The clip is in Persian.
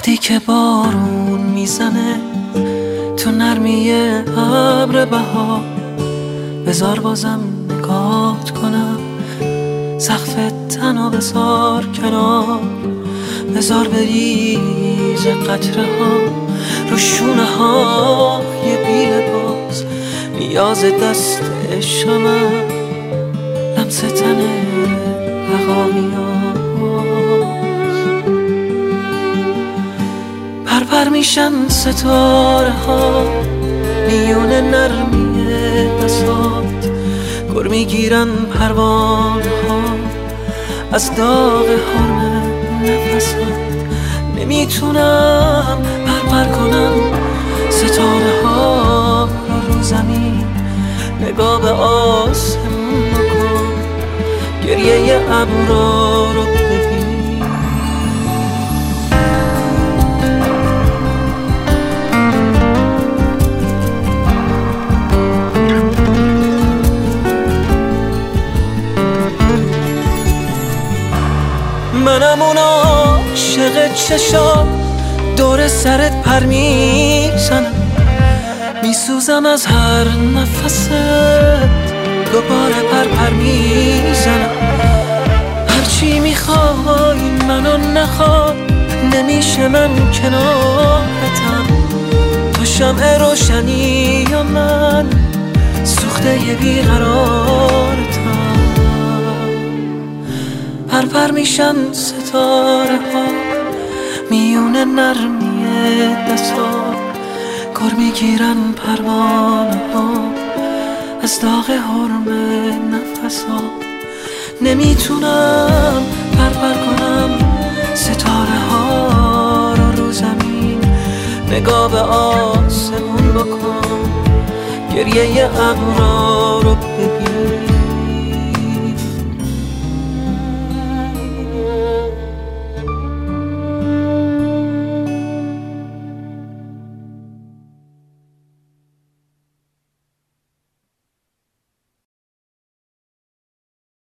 وقتی که بارون میزنه تو نرمی ابر بهار، بذار بازم نگاهت کنم، سقف تنها بذار کنار، بذار بریز قطره ها رو شونه ها یه بی لباس، نیاز دست عشقم لمس تنه بقامیاست. پرپر میشن ستاره ها میون نرمی بساط، گر میگیرن پروانه ها از داغ حرم نفسات. نمیتونم پرپر کنم ستاره ها رو زمین، نگاه به آسمون بکن، گریه ابرا رو ببین. منم اون عاشق چشام دور سرت پر میزنم، میسوزم از هر نفست، دوباره پر میزنم. هرچی میخوای منو نخواد، نمیشه من کنارتم، تو شمع روشنی و من سوخته بیقرارتم. پرپر میشن ستاره ها میون نرمی دستا، گر میگیرن پروانه ها از داغ حرم نفسا. نمیتونم پرپر کنم ستاره ها رو زمین، نگاه به آسمون بکن، گریه ابرا